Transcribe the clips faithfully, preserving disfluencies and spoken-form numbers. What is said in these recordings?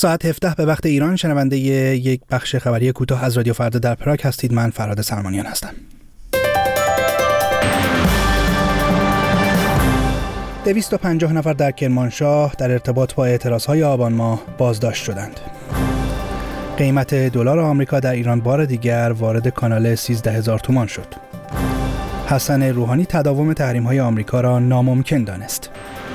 ساعت هفده به وقت ایران شنونده یک بخش خبری کوتاه از رادیو فردا در پراگ هستید. من فرهاد سلمانیان هستم. دویست و پنجاه نفر در کرمانشاه در ارتباط با اعتراضهای آبان ماه بازداشت شدند. قیمت دلار آمریکا در ایران بار دیگر وارد کانال سیزده هزار تومان شد. حسن روحانی تداوم تحریم‌های آمریکا را ناممکن دانست.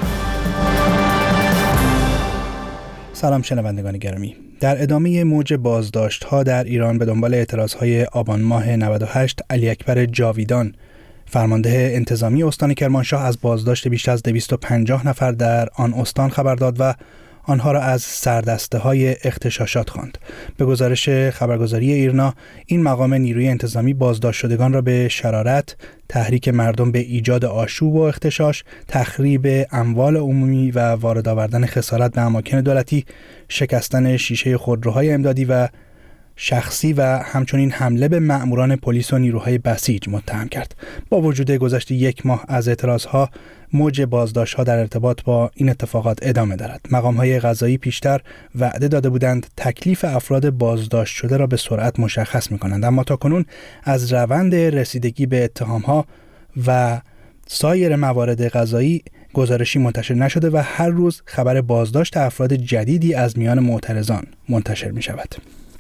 سلام شنوندگان گرامی. در ادامه موج بازداشت‌ها در ایران به دنبال اعتراضهای آبان ماه نود و هشت، علی اکبر جاویدان، فرمانده انتظامی استان کرمانشاه، از بازداشت بیش از دویست و پنجاه نفر در آن استان خبر داد و آنها را از سردسته‌های اغتشاشات خواند. به گزارش خبرگزاری ایرنا، این مقام نیروی انتظامی بازداشت شدگان را به شرارت، تحریک مردم به ایجاد آشوب و اغتشاش، تخریب اموال عمومی و وارد آوردن خسارت به اماکن دولتی، شکستن شیشه خودروهای امدادی و شخصی و همچنین حمله به مأموران پلیس و نیروهای بسیج متهم کرد. با وجود گذشت یک ماه از اعتراضها، موج بازداشت‌ها در ارتباط با این اتفاقات ادامه دارد. مقام‌های قضایی پیشتر وعده داده بودند تکلیف افراد بازداشت شده را به سرعت مشخص می‌کنند، اما تاکنون از روند رسیدگی به اتهام‌ها و سایر موارد قضایی گزارشی منتشر نشده و هر روز خبر بازداشت افراد جدیدی از میان معترضان منتشر می‌شود.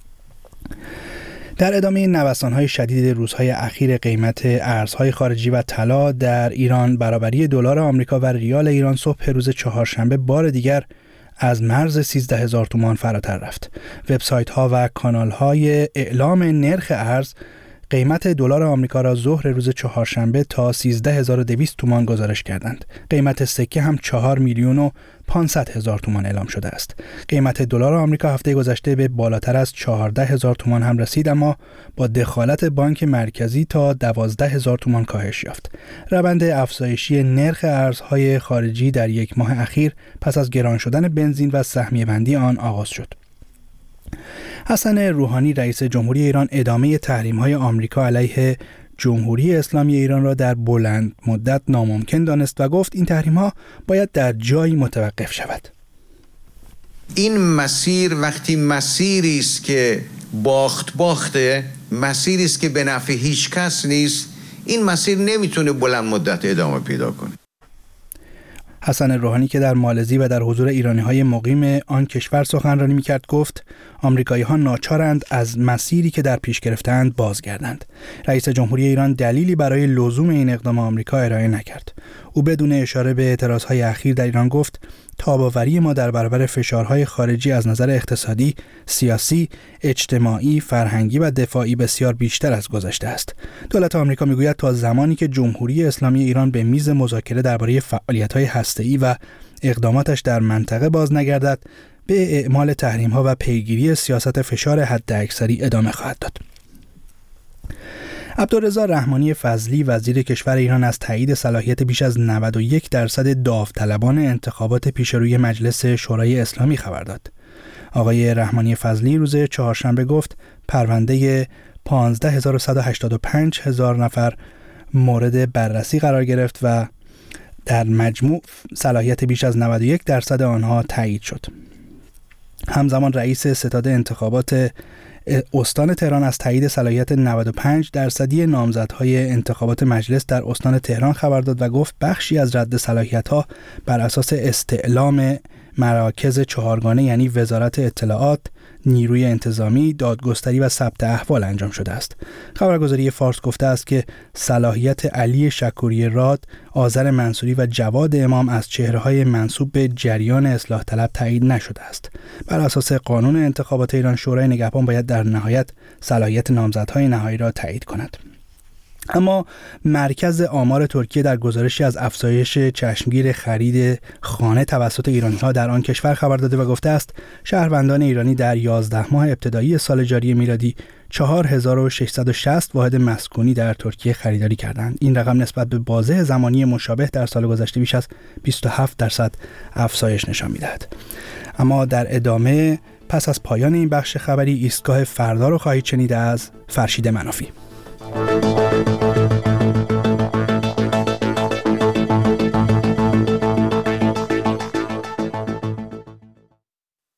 در ادامه نوسان‌های شدید روزهای اخیر قیمت ارزهای خارجی و طلا در ایران، برابری دلار آمریکا و ریال ایران صبح روز چهارشنبه بار دیگر از مرز سیزده هزار تومان فراتر رفت. وبسایت‌ها و کانال‌های اعلام نرخ ارز قیمت دلار آمریکا را ظهر روز چهارشنبه تا سیزده هزار و دویست تومان گزارش کردند. قیمت سکه هم چهار میلیون و پانصد هزار تومان اعلام شده است. قیمت دلار آمریکا هفته گذشته به بالاتر از چهارده هزار تومان هم رسید، اما با دخالت بانک مرکزی تا دوازده هزار تومان کاهش یافت. روند افزایشی نرخ ارزهای خارجی در یک ماه اخیر پس از گران شدن بنزین و سهمیه بندی آن آغاز شد. حسن روحانی رئیس جمهوری ایران ادامه تحریم‌های آمریکا علیه جمهوری اسلامی ایران را در بلند مدت ناممکن دانست و گفت این تحریم‌ها باید در جایی متوقف شود. این مسیر وقتی مسیری است که باخت باخته، مسیری است که به نفع هیچ کس نیست، این مسیر نمیتونه بلند مدت ادامه پیدا کنه. حسن روحانی که در مالزی و در حضور ایرانی‌های مقیم آن کشور سخنرانی می‌کرد گفت آمریکایی‌ها ناچارند از مسیری که در پیش گرفتند بازگردند. رئیس جمهوری ایران دلیلی برای لزوم این اقدام آمریکا ارائه نکرد. او بدون اشاره به اعتراضهای اخیر در ایران گفت تاب‌آوری ما در برابر فشارهای خارجی از نظر اقتصادی، سیاسی، اجتماعی، فرهنگی و دفاعی بسیار بیشتر از گذشته است. دولت آمریکا میگوید تا زمانی که جمهوری اسلامی ایران به میز مذاکره درباره فعالیت‌های هسته‌ای و اقداماتش در منطقه باز نگردد، به اعمال تحریم‌ها و پیگیری سیاست فشار حداکثری ادامه خواهد داد. عبدالرضا رحمانی فضلی وزیر کشور ایران از تایید صلاحیت بیش از نود و یک درصد داوطلبان انتخابات پیشروی مجلس شورای اسلامی خبر داد. آقای رحمانی فضلی روز چهارشنبه گفت پرونده پانزده هزار و صد و هشتاد و پنج هزار نفر مورد بررسی قرار گرفت و در مجموع صلاحیت بیش از نود و یک درصد آنها تایید شد. همزمان رئیس ستاد انتخابات استان تهران از تایید صلاحیت نود و پنج درصدی نامزدهای انتخابات مجلس در استان تهران خبر داد و گفت بخشی از رد صلاحیت‌ها بر اساس استعلام مراکز چهارگانه یعنی وزارت اطلاعات، نیروی انتظامی، دادگستری و ثبت احوال انجام شده است. خبرگزاری فارس گفته است که صلاحیت علی شکوری راد، آذر منصوری و جواد امام از چهره‌های منسوب به جریان اصلاح طلب تایید نشده است. بر اساس قانون انتخابات ایران، شورای نگهبان باید در نهایت صلاحیت نامزدهای نهایی را تایید کند. اما مرکز آمار ترکیه در گزارشی از افزایش چشمگیر خرید خانه توسط ایرانی‌ها در آن کشور خبر داده و گفته است شهروندان ایرانی در یازده ماه ابتدایی سال جاری میلادی چهار هزار و ششصد و شصت واحد مسکونی در ترکیه خریداری کردند. این رقم نسبت به بازه زمانی مشابه در سال گذشته بیش از بیست و هفت درصد افزایش نشان می‌دهد. اما در ادامه پس از پایان این بخش خبری ایستگاه فردا رو خواهید شنید از فرشید منافی.